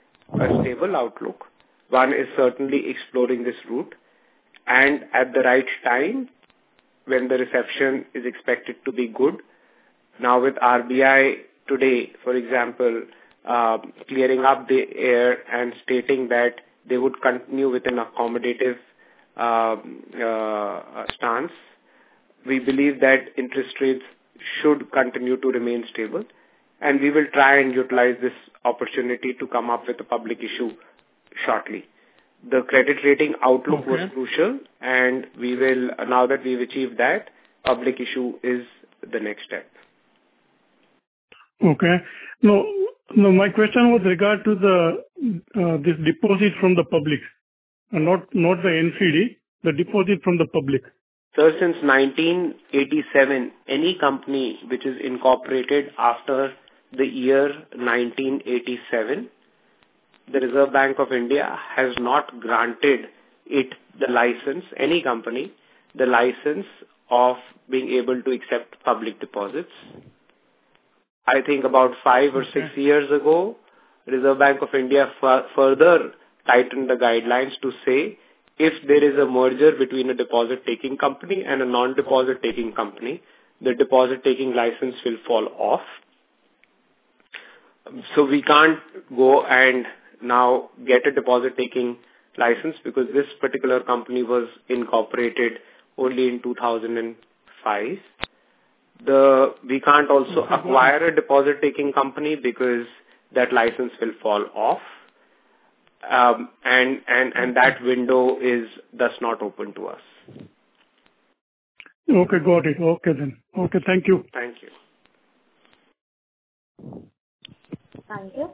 a stable outlook, one is certainly exploring this route, and at the right time, when the reception is expected to be good. Now with R B I today, for example, uh, clearing up the air and stating that they would continue with an accommodative uh, uh, stance, we believe that interest rates should continue to remain stable, and we will try and utilize this opportunity to come up with a public issue shortly. The credit rating outlook okay. was crucial, and we will, now that we've achieved that, public issue is the next step. Okay. No, no. My question was regard to the uh, this deposit from the public, uh, not not the N C D, the deposit from the public. Sir, since nineteen eighty-seven, any company which is incorporated after the year nineteen eighty-seven, the Reserve Bank of India has not granted it the license, any company, the license of being able to accept public deposits. I think about five or six years ago, Reserve Bank of India f- further tightened the guidelines to say if there is a merger between a deposit-taking company and a non-deposit-taking company, the deposit-taking license will fall off. So we can't go and now get a deposit-taking license because this particular company was incorporated only in two thousand five. The we can't also acquire a deposit-taking company because that license will fall off, um, and and and that window is thus not open to us. Okay, got it. Okay then. Okay, thank you. Thank you. Thank you.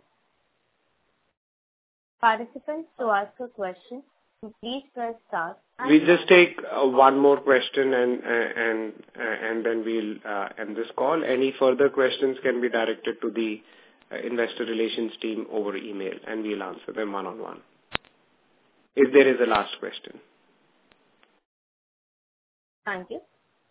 Participants, to ask a question, please press star. We just take uh, one more question and uh, and uh, and then we'll uh, end this call. Any further questions can be directed to the uh, investor relations team over email, and we'll answer them one on one. If there is a last question. Thank you.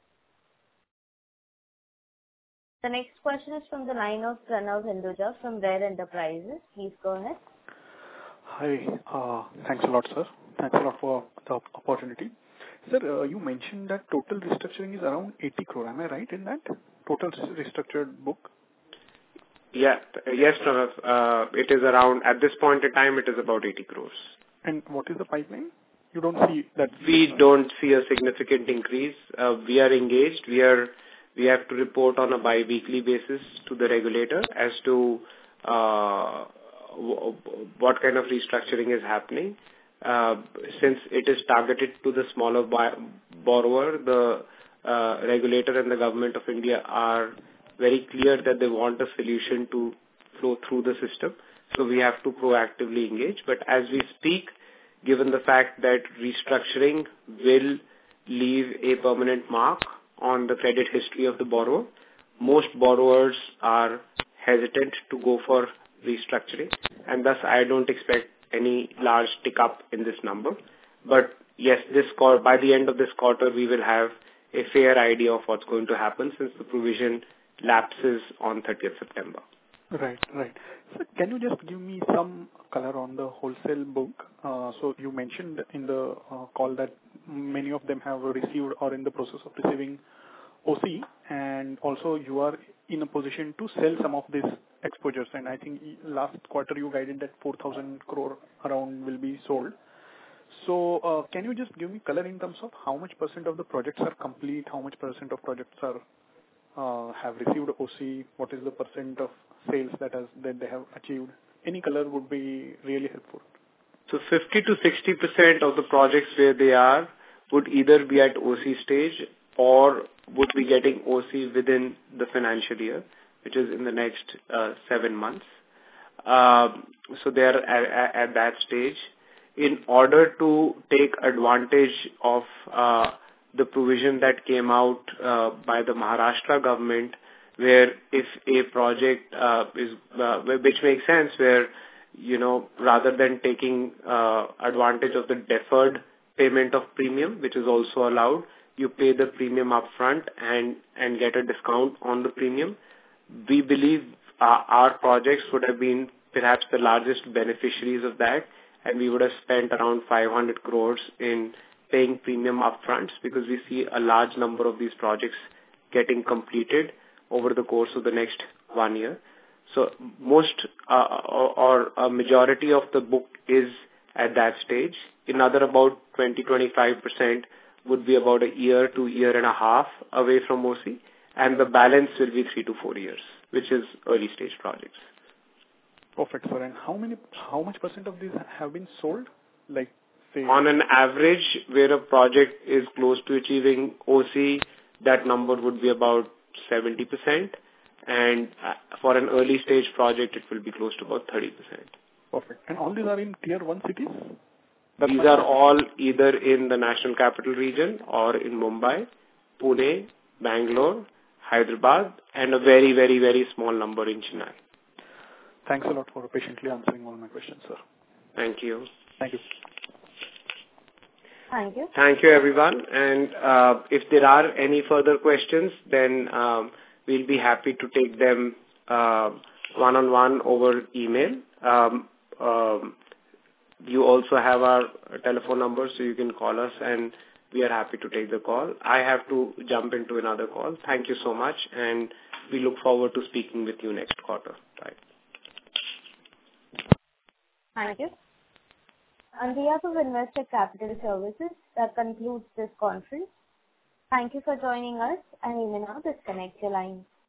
The next question is from the line of Pranav Hinduja from Rare Enterprises. Please go ahead. Hi. Uh, thanks a lot, sir. Thanks a lot for the opportunity. Sir, uh, you mentioned that total restructuring is around eighty crore. Am I right in that? Total restructured book? Yeah. Yes, Pranav. Uh, it is around, at this point in time, it is about eighty crores. And what is the pipeline? You don't see that? We don't see a significant increase. Uh, we are engaged. We are, we have to report on a bi-weekly basis to the regulator as to uh, w- what kind of restructuring is happening. Uh, since it is targeted to the smaller buy- borrower, the uh, regulator and the government of India are very clear that they want a solution to flow through the system. So we have to proactively engage. But as we speak, given the fact that restructuring will leave a permanent mark on the credit history of the borrower, most borrowers are hesitant to go for restructuring, and thus I don't expect any large tick up in this number. But yes, this quarter, by the end of this quarter, we will have a fair idea of what's going to happen since the provision lapses on thirtieth September. Right, right. So can you just give me some color on the wholesale book? Uh, so you mentioned in the uh, call that many of them have received or in the process of receiving O C, and also you are in a position to sell some of these exposures. And I think last quarter you guided that four thousand crore around will be sold. So uh, can you just give me color in terms of how much percent of the projects are complete, how much percent of projects are uh, have received O C, what is the percent of sales that has that they have achieved? Any color would be really helpful. So fifty to sixty percent of the projects where they are would either be at O C stage or would be getting O C within the financial year, which is in the next uh, seven months. Uh, so they are at, at that stage. In order to take advantage of uh, the provision that came out uh, by the Maharashtra government, where if a project uh, is, uh, which makes sense, where, you know, rather than taking uh, advantage of the deferred payment of premium, which is also allowed, you pay the premium upfront and, and get a discount on the premium. We believe uh, our projects would have been perhaps the largest beneficiaries of that, and we would have spent around five hundred crores in paying premium upfronts because we see a large number of these projects getting completed over the course of the next one year. So most uh, or, or a majority of the book is at that stage. Another about twenty to twenty-five percent would be about a year to year and a half away from O C, and the balance will be three to four years, which is early stage projects. Perfect, sir. And how many, how much percent of these have been sold? Like, say, on an average, where a project is close to achieving O C, that number would be about seventy percent, and for an early stage project, it will be close to about thirty percent. Perfect. And all these are in tier one cities? That's these are all either in the National Capital Region or in Mumbai, Pune, Bangalore, Hyderabad, and a very, very, very small number in Chennai. Thanks a lot for patiently answering all my questions, sir. Thank you. Thank you. Thank you. Thank you, everyone. And uh, if there are any further questions, then um, we'll be happy to take them uh, one-on-one over email. Um, um, you also have our telephone number, so you can call us, and we are happy to take the call. I have to jump into another call. Thank you so much, and we look forward to speaking with you next quarter. Bye. Thank you. On behalf of Investec Capital Services, that concludes this conference. Thank you for joining us, and you may now disconnect your line.